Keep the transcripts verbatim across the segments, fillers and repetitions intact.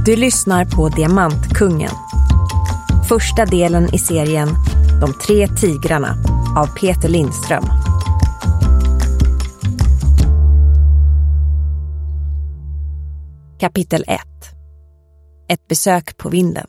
Du lyssnar på Diamantkungen. Första delen i serien De tre tigrarna av Peter Lindström. Kapitel ett. Ett besök på vinden.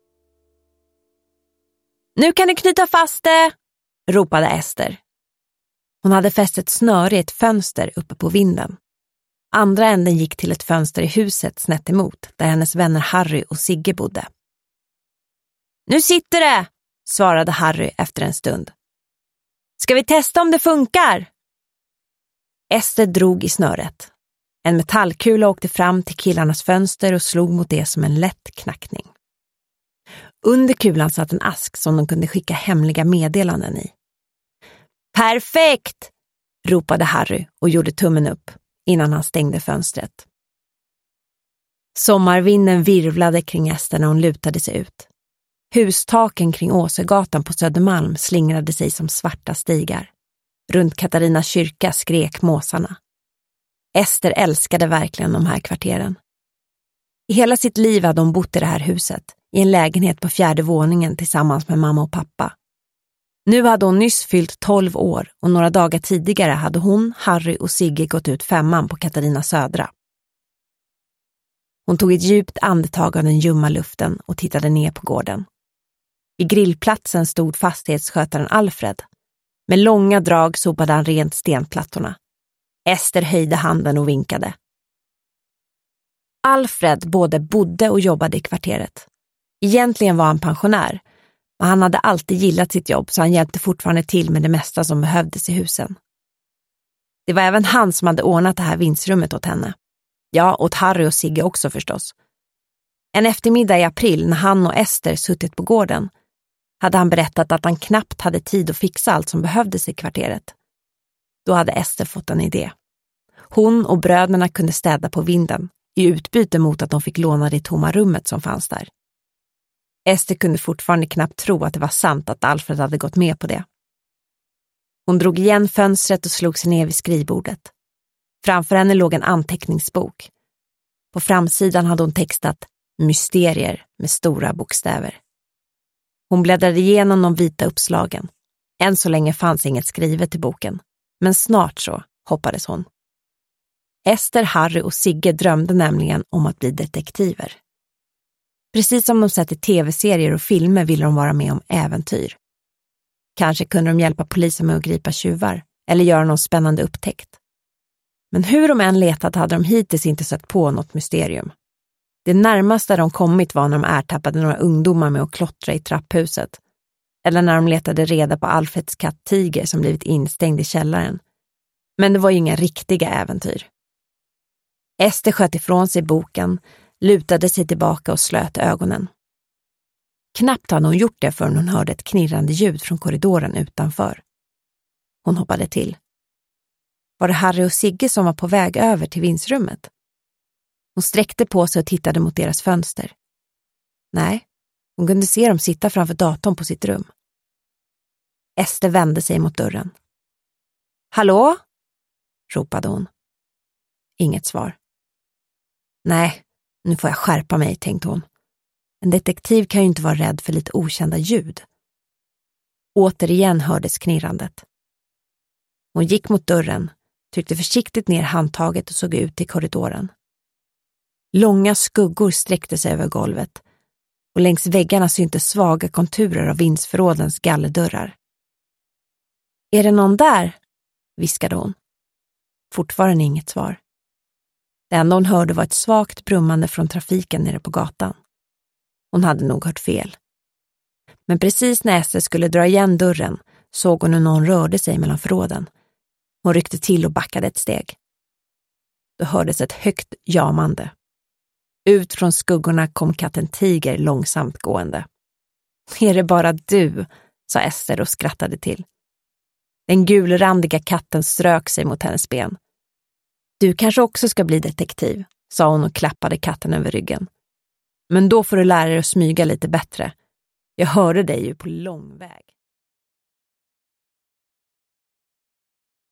Nu kan du knyta fast det, ropade Ester. Hon hade fäst ett snöre i ett fönster uppe på vinden. Andra änden gick till ett fönster i huset snett emot, där hennes vänner Harry och Sigge bodde. Nu sitter det, svarade Harry efter en stund. Ska vi testa om det funkar? Ester drog i snöret. En metallkula åkte fram till killarnas fönster och slog mot det som en lätt knackning. Under kulan satt en ask som de kunde skicka hemliga meddelanden i. Perfekt, ropade Harry och gjorde tummen upp innan han stängde fönstret. Sommarvinden virvlade kring Ester när hon lutade sig ut. Hustaken kring Åsögatan på Södermalm slingrade sig som svarta stigar. Runt Katarina kyrka skrek måsarna. Ester älskade verkligen de här kvarteren. I hela sitt liv hade hon bott i det här huset, i en lägenhet på fjärde våningen tillsammans med mamma och pappa. Nu hade hon nyss fyllt tolv år och några dagar tidigare hade hon, Harry och Sigge gått ut femman på Katarina södra. Hon tog ett djupt andetag av den ljumma luften och tittade ner på gården. I grillplatsen stod fastighetsskötaren Alfred. Med långa drag sopade han rent stenplattorna. Ester höjde handen och vinkade. Alfred både bodde och jobbade i kvarteret. Egentligen var han pensionär, men han hade alltid gillat sitt jobb så han hjälpte fortfarande till med det mesta som behövdes i husen. Det var även han som hade ordnat det här vindsrummet åt henne. Ja, åt Harry och Sigge också förstås. En eftermiddag i april när han och Ester suttit på gården hade han berättat att han knappt hade tid att fixa allt som behövdes i kvarteret. Då hade Ester fått en idé. Hon och bröderna kunde städa på vinden i utbyte mot att de fick låna det tomma rummet som fanns där. Ester kunde fortfarande knappt tro att det var sant att Alfred hade gått med på det. Hon drog igen fönstret och slog sig ner vid skrivbordet. Framför henne låg en anteckningsbok. På framsidan hade hon textat mysterier med stora bokstäver. Hon bläddrade igenom de vita uppslagen. Än så länge fanns inget skrivet i boken. Men snart så, hoppades hon. Ester, Harry och Sigge drömde nämligen om att bli detektiver. Precis som de sett i tv-serier och filmer ville de vara med om äventyr. Kanske kunde de hjälpa polisen med att gripa tjuvar eller göra någon spännande upptäckt. Men hur de än letat hade de hittills inte sett på något mysterium. Det närmaste de kommit var när de ertappade några ungdomar med att klottra i trapphuset. Eller när de letade reda på Alfreds katt Tiger som blivit instängd i källaren. Men det var ju inga riktiga äventyr. Ester sköt ifrån sig boken, lutade sig tillbaka och slöt ögonen. Knappt hade hon gjort det förrän hon hörde ett knirrande ljud från korridoren utanför. Hon hoppade till. Var det Harry och Sigge som var på väg över till vindsrummet? Hon sträckte på sig och tittade mot deras fönster. Nej, hon kunde se dem sitta framför datorn på sitt rum. Ester vände sig mot dörren. Hallå? Ropade hon. Inget svar. Nej, nu får jag skärpa mig, tänkte hon. En detektiv kan ju inte vara rädd för lite okända ljud. Återigen hördes knirrandet. Hon gick mot dörren, tryckte försiktigt ner handtaget och såg ut i korridoren. Långa skuggor sträckte sig över golvet och längs väggarna syntes svaga konturer av vindsförrådens gallerdörrar. Är det någon där? Viskade hon. Fortfarande inget svar. Det enda hon hörde var ett svagt brummande från trafiken nere på gatan. Hon hade nog hört fel. Men precis när Ester skulle dra igen dörren såg hon hur någon rörde sig mellan förråden. Hon ryckte till och backade ett steg. Då hördes ett högt jamande. Ut från skuggorna kom katten Tiger långsamt gående. Är det bara du? Sa Ester och skrattade till. Den gulrandiga katten strök sig mot hennes ben. Du kanske också ska bli detektiv, sa hon och klappade katten över ryggen. Men då får du lära dig att smyga lite bättre. Jag hörde dig ju på lång väg.